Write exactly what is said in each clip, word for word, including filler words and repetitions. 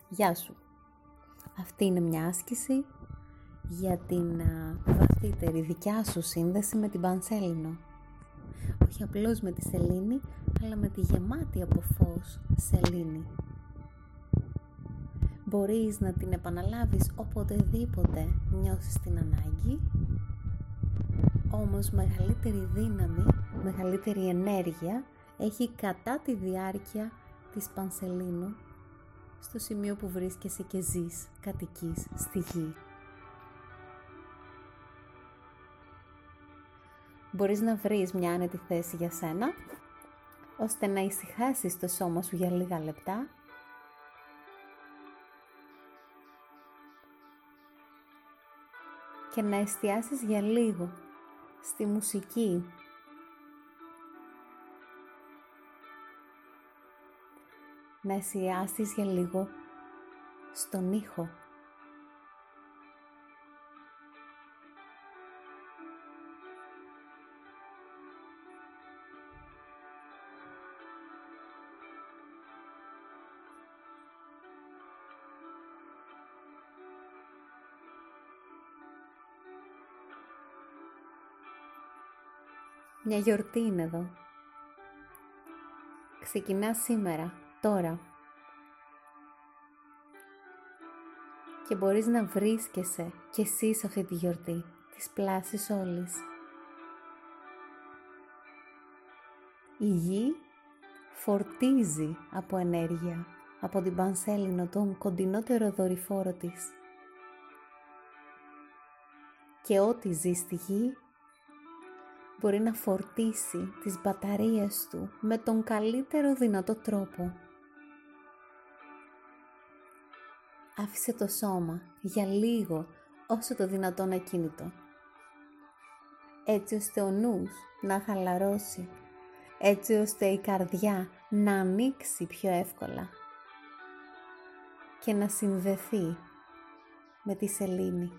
Γεια σου. Αυτή είναι μια άσκηση για την βαθύτερη δικιά σου σύνδεση με την πανσέλινο. Όχι απλώς με τη σελήνη, αλλά με τη γεμάτη από φως σελήνη. Μπορείς να την επαναλάβεις οποτεδήποτε νιώσεις την ανάγκη, όμως μεγαλύτερη δύναμη, μεγαλύτερη ενέργεια έχει κατά τη διάρκεια της πανσελίνου, στο σημείο που βρίσκεσαι και ζεις, κατοικείς στη γη. Μπορείς να βρεις μια άνετη θέση για σένα, ώστε να ησυχάσεις το σώμα σου για λίγα λεπτά και να εστιάσεις για λίγο στη μουσική, να εστιάσεις για λίγο στον ήχο. Μια γιορτή είναι εδώ. Ξεκινά σήμερα, τώρα. Και μπορείς να βρίσκεσαι κι εσύ σε αυτή τη γιορτή, της πλάσης όλης. Η γη φορτίζει από ενέργεια, από την πανσέλινο, τον κοντινότερο δορυφόρο της. Και ό,τι ζει στη γη μπορεί να φορτίσει τις μπαταρίες του με τον καλύτερο δυνατό τρόπο. Άφησε το σώμα για λίγο, όσο το δυνατόν ακίνητο, έτσι ώστε ο νους να χαλαρώσει, έτσι ώστε η καρδιά να ανοίξει πιο εύκολα και να συνδεθεί με τη σελήνη.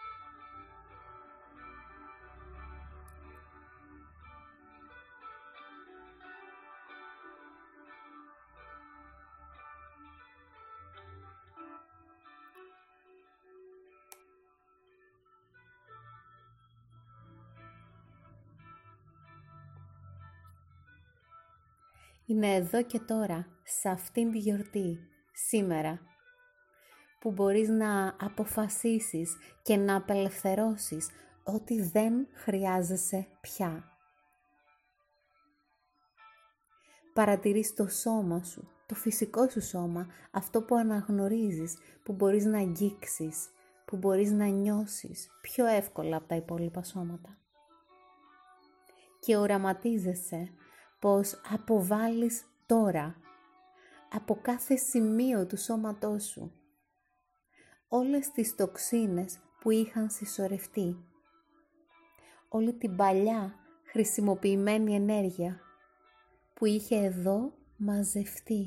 Είναι εδώ και τώρα, σε αυτήν τη γιορτή, σήμερα, που μπορείς να αποφασίσεις και να απελευθερώσεις ότι δεν χρειάζεσαι πια. Παρατηρείς το σώμα σου, το φυσικό σου σώμα, αυτό που αναγνωρίζεις, που μπορείς να αγγίξεις, που μπορείς να νιώσεις πιο εύκολα από τα υπόλοιπα σώματα. Και οραματίζεσαι πως αποβάλλεις τώρα, από κάθε σημείο του σώματός σου, όλες τις τοξίνες που είχαν συσσωρευτεί, όλη την παλιά χρησιμοποιημένη ενέργεια που είχε εδώ μαζευτεί.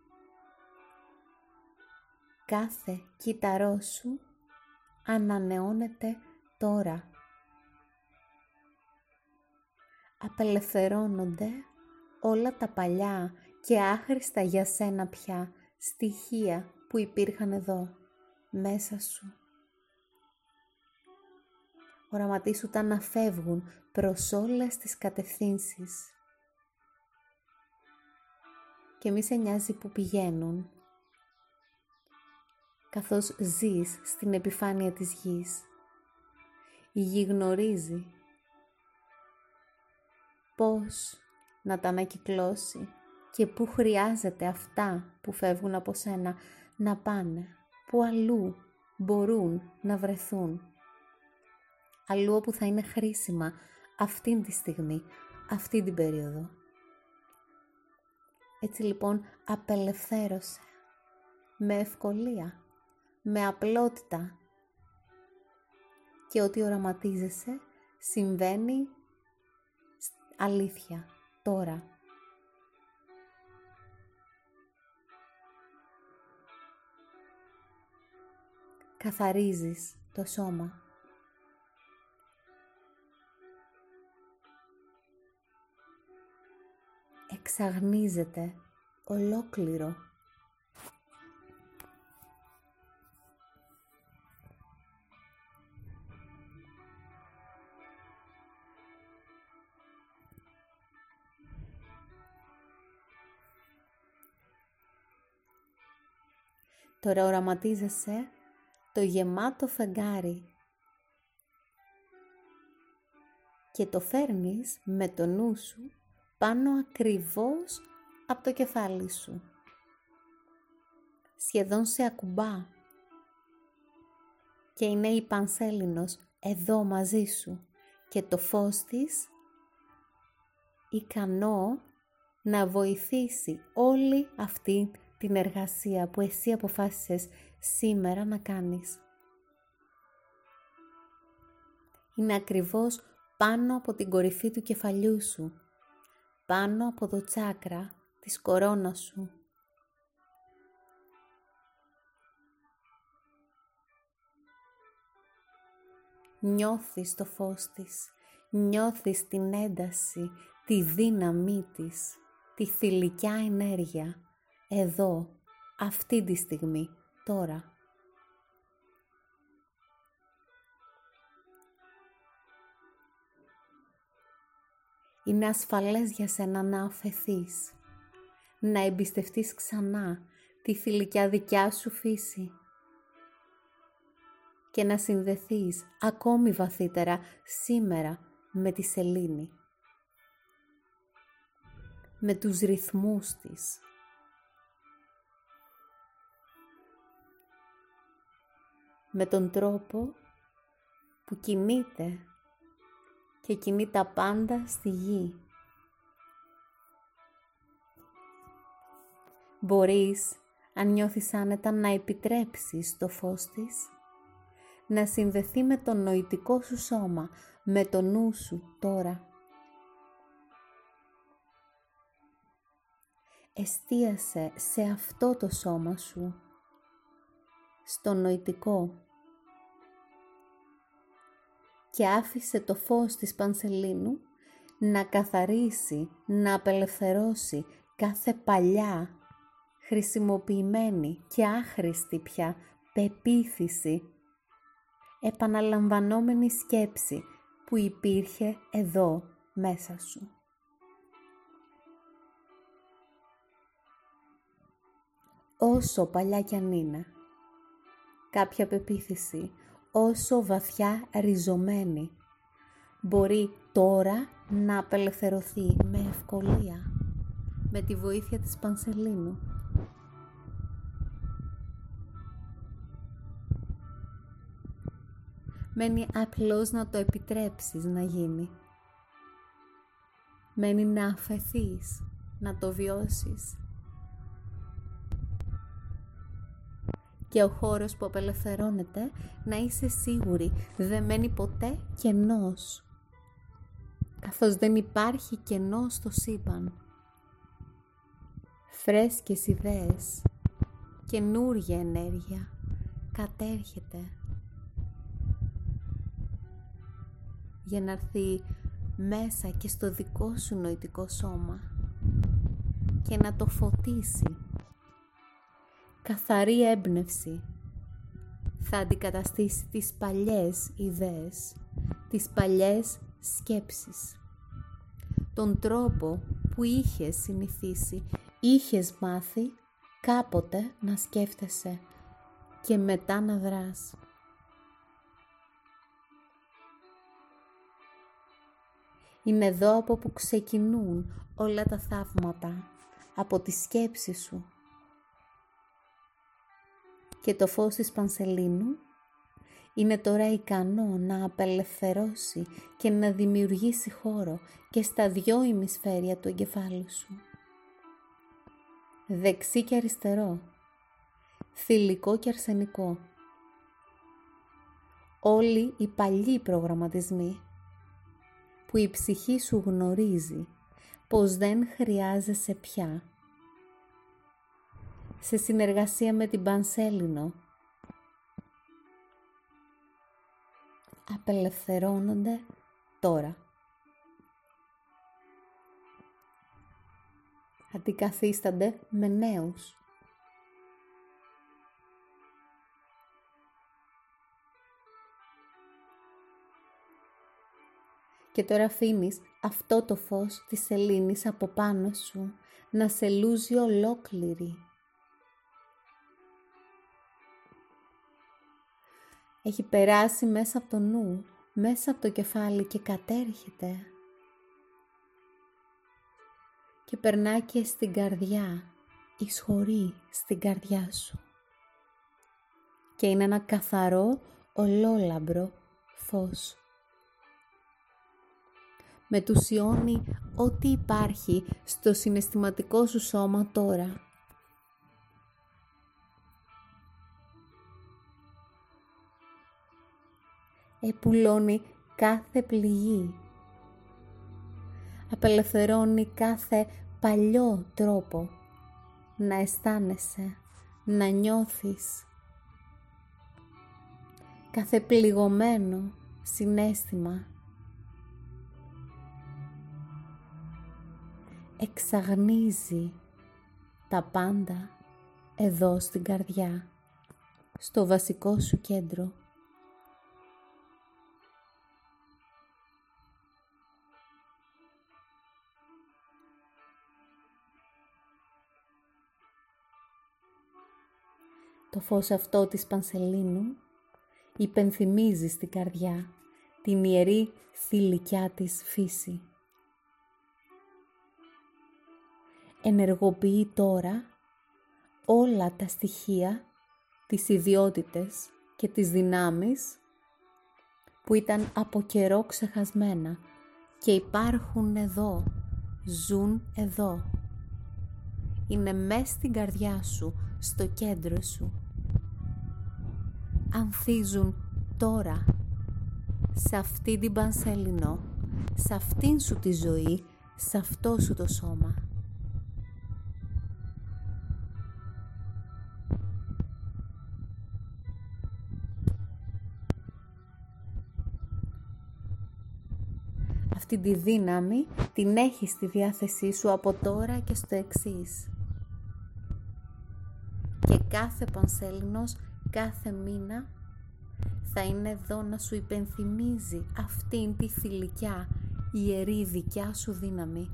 Κάθε κύτταρό σου ανανεώνεται τώρα. Απελευθερώνονται όλα τα παλιά και άχρηστα για σένα πια στοιχεία που υπήρχαν εδώ, μέσα σου. Οραματίσου τα να φεύγουν προς όλες τις κατευθύνσεις. Και μη σε νοιάζει που πηγαίνουν, καθώς ζεις στην επιφάνεια της γης. Η γη γνωρίζει πώς να τα ανακυκλώσει και πού χρειάζεται αυτά που φεύγουν από σένα να πάνε, πού αλλού μπορούν να βρεθούν, αλλού όπου θα είναι χρήσιμα αυτήν τη στιγμή, αυτή την περίοδο. Έτσι λοιπόν απελευθέρωσε με ευκολία, με απλότητα, και ό,τι οραματίζεσαι συμβαίνει αλήθεια, τώρα. Καθαρίζεις το σώμα. Εξαγνίζεται ολόκληρο. Τώρα οραματίζεσαι το γεμάτο φεγγάρι και το φέρνεις με το νου σου πάνω ακριβώς από το κεφάλι σου. Σχεδόν σε ακουμπά και είναι η Πανσέλινος εδώ μαζί σου και το φως της ικανό να βοηθήσει όλη αυτή την εργασία που εσύ αποφάσισες σήμερα να κάνεις. Είναι ακριβώς πάνω από την κορυφή του κεφαλιού σου, πάνω από το τσάκρα της κορώνας σου. Νιώθεις το φως της, νιώθεις την ένταση, τη δύναμή της, τη θηλυκιά ενέργεια, εδώ, αυτή τη στιγμή, τώρα. Είναι ασφαλές για σένα να αφεθείς, να εμπιστευτείς ξανά τη θηλυκιά δικιά σου φύση και να συνδεθείς ακόμη βαθύτερα σήμερα με τη σελήνη, με τους ρυθμούς της. Με τον τρόπο που κινείται και κινεί τα πάντα στη γη. Μπορείς, αν νιώθεις άνετα, να επιτρέψεις το φως της να συνδεθεί με το νοητικό σου σώμα, με το νου σου τώρα. Εστίασε σε αυτό το σώμα σου, στο νοητικό, και άφησε το φως της Πανσελίνου να καθαρίσει, να απελευθερώσει κάθε παλιά, χρησιμοποιημένη και άχρηστη πια πεποίθηση, επαναλαμβανόμενη σκέψη που υπήρχε εδώ μέσα σου. Όσο παλιά κι αν είναι, κάποια πεποίθηση, όσο βαθιά ριζωμένη, μπορεί τώρα να απελευθερωθεί με ευκολία, με τη βοήθεια της Πανσελίνου. Μένει απλώς να το επιτρέψεις να γίνει. Μένει να αφεθείς, να το βιώσεις. Και ο χώρος που απελευθερώνεται, να είσαι σίγουρη, δεν μένει ποτέ κενός. Καθώς δεν υπάρχει κενό στο σύμπαν. Φρέσκες ιδέες, καινούργια ενέργεια κατέρχεται για να έρθει μέσα και στο δικό σου νοητικό σώμα και να το φωτίσει. Καθαρή έμπνευση θα αντικαταστήσει τις παλιές ιδέες, τις παλιές σκέψεις, τον τρόπο που είχες συνηθίσει, είχες μάθει κάποτε να σκέφτεσαι και μετά να δράς. Είναι εδώ από που ξεκινούν όλα τα θαύματα, από τη σκέψη σου. Και το φως της Πανσελίνου είναι τώρα ικανό να απελευθερώσει και να δημιουργήσει χώρο και στα δυο ημισφαίρια του εγκεφάλου σου. Δεξί και αριστερό, θηλυκό και αρσενικό. Όλοι οι παλιοί προγραμματισμοί που η ψυχή σου γνωρίζει πως δεν χρειάζεσαι πια. Σε συνεργασία με την Πανσέλινο απελευθερώνονται τώρα. Αντικαθίστανται με νέους. Και τώρα αφήνεις αυτό το φως της σελήνης από πάνω σου να σε λούζει ολόκληρη. Έχει περάσει μέσα από το νου, μέσα από το κεφάλι και κατέρχεται. Και περνά και στην καρδιά, εισχωρεί στην καρδιά σου. Και είναι ένα καθαρό, ολόλαμπρο φως. Μετουσιώνει ό,τι υπάρχει στο συναισθηματικό σου σώμα τώρα. Επουλώνει κάθε πληγή. Απελευθερώνει κάθε παλιό τρόπο να αισθάνεσαι, να νιώθεις. Κάθε πληγωμένο συναίσθημα. Εξαγνίζει τα πάντα εδώ στην καρδιά, στο βασικό σου κέντρο. Το φως αυτό της πανσελίνου υπενθυμίζει στην καρδιά την ιερή θηλυκιά της φύση. Ενεργοποιεί τώρα όλα τα στοιχεία, τις ιδιότητες και τις δυνάμεις που ήταν από καιρό ξεχασμένα και υπάρχουν εδώ, ζουν εδώ. Είναι μες στην καρδιά σου, στο κέντρο σου. Ανθίζουν τώρα, σε αυτή την πανσέλινο, σε αυτήν σου τη ζωή, σε αυτό σου το σώμα. Αυτή τη δύναμη την έχεις στη διάθεσή σου από τώρα και στο εξής. Και κάθε πανσέλινος, κάθε μήνα θα είναι εδώ να σου υπενθυμίζει αυτήν τη θηλυκιά, ιερή δικιά σου δύναμη.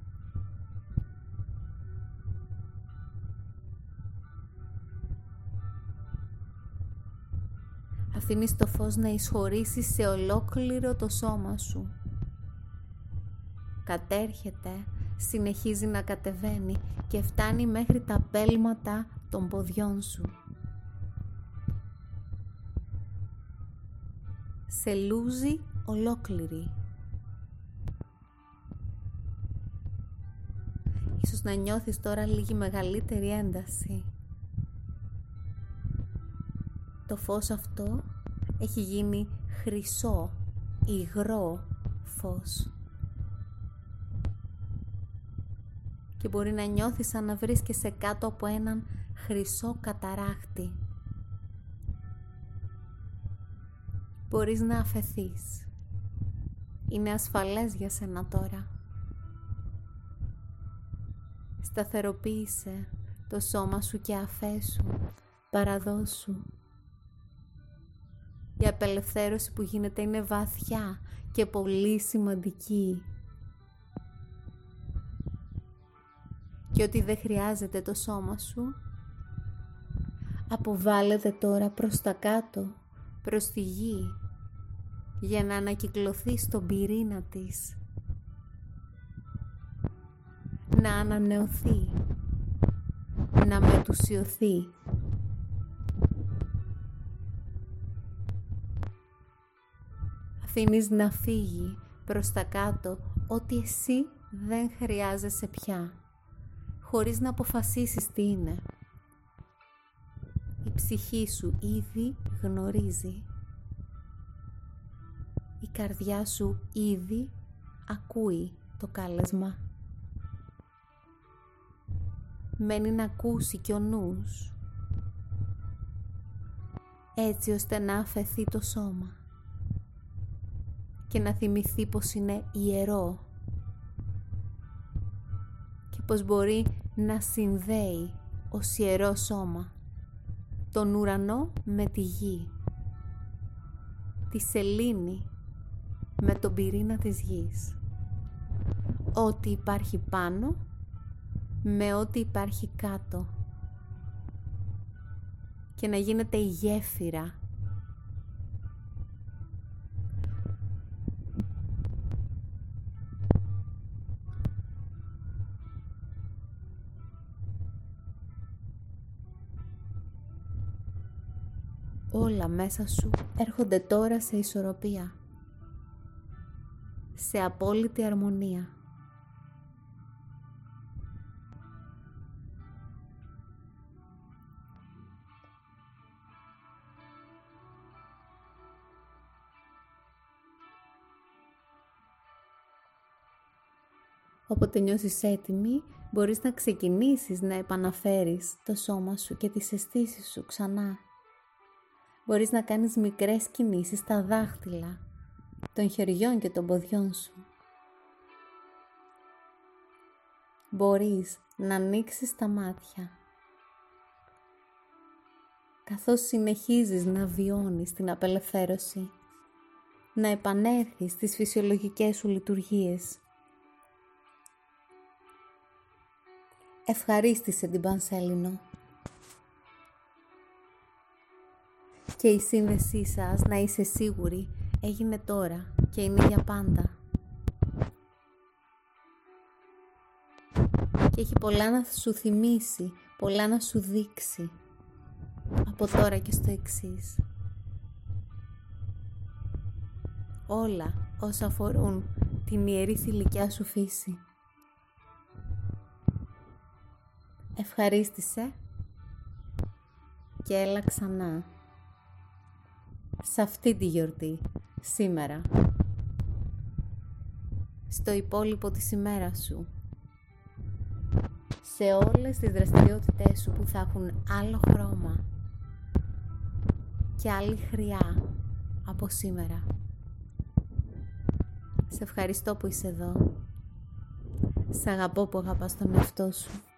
Αφήνεις το φως να εισχωρήσει σε ολόκληρο το σώμα σου. Κατέρχεται, συνεχίζει να κατεβαίνει και φτάνει μέχρι τα πέλματα των ποδιών σου. Σε λούζει ολόκληρη. Ίσως να νιώθεις τώρα λίγη μεγαλύτερη ένταση. Το φως αυτό έχει γίνει χρυσό, υγρό φως. Και μπορεί να νιώθεις σαν να βρίσκεσαι κάτω από έναν χρυσό καταράκτη. Μπορείς να αφεθείς. Είναι ασφαλές για σένα τώρα. Σταθεροποίησε το σώμα σου και αφέσου, παραδώσου. Η απελευθέρωση που γίνεται είναι βαθιά και πολύ σημαντική. Και ότι δεν χρειάζεται το σώμα σου, αποβάλλεται τώρα προς τα κάτω, προς τη γη, για να ανακυκλωθεί στον πυρήνα της, να ανανεωθεί, να μετουσιωθεί. Αφήνεις να φύγει προς τα κάτω ό,τι εσύ δεν χρειάζεσαι πια, χωρίς να αποφασίσεις τι είναι. Η ψυχή σου ήδη γνωρίζει. Η καρδιά σου ήδη ακούει το κάλεσμα. Μένει να ακούσει κι ο νους, έτσι ώστε να αφαιθεί το σώμα και να θυμηθεί πως είναι ιερό και πως μπορεί να συνδέει ως ιερό σώμα τον ουρανό με τη γη, τη σελήνη με τον πυρήνα της γης, ό,τι υπάρχει πάνω με ό,τι υπάρχει κάτω, και να γίνεται η γέφυρα Όλα μέσα σου έρχονται τώρα σε ισορροπία, σε απόλυτη αρμονία. Όποτε νιώσεις έτοιμη, μπορείς να ξεκινήσεις να επαναφέρεις το σώμα σου και τις αισθήσεις σου ξανά. Μπορείς να κάνεις μικρές κινήσεις στα δάχτυλα των χεριών και των ποδιών σου. Μπορείς να ανοίξεις τα μάτια, καθώς συνεχίζεις να βιώνεις την απελευθέρωση, να επανέλθεις στις φυσιολογικές σου λειτουργίες. Ευχαρίστησε την Πανσέλινο και η σύνδεσή σας, να είσαι σίγουρη, έγινε τώρα και είναι για πάντα. Και έχει πολλά να σου θυμίσει, πολλά να σου δείξει από τώρα και στο εξής. Όλα όσα αφορούν την ιερή θηλυκιά σου φύση. Ευχαρίστησε και έλα ξανά σε αυτή τη γιορτή, σήμερα, στο υπόλοιπο της ημέρας σου, σε όλες τις δραστηριότητές σου που θα έχουν άλλο χρώμα και άλλη χρειά από σήμερα. Σε ευχαριστώ που είσαι εδώ. Σ' αγαπώ που αγαπάς τον εαυτό σου.